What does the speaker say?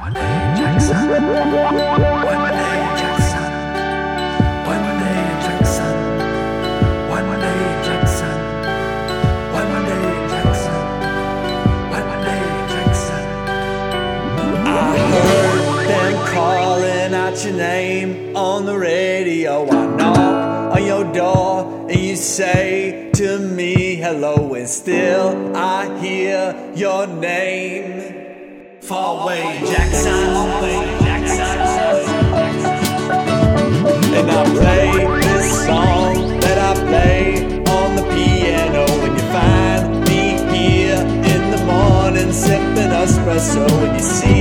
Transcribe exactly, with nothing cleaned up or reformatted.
One day Jackson, one day Jackson, one day Jackson, one day Jackson, one day Jackson, one day Jackson. I heard them calling out your name on the radio. I knock on your door and you say to me hello, and still I hear your name. Far away Jackson, and I play this song that I play on the piano. When you find me here in the morning sipping espresso, when you see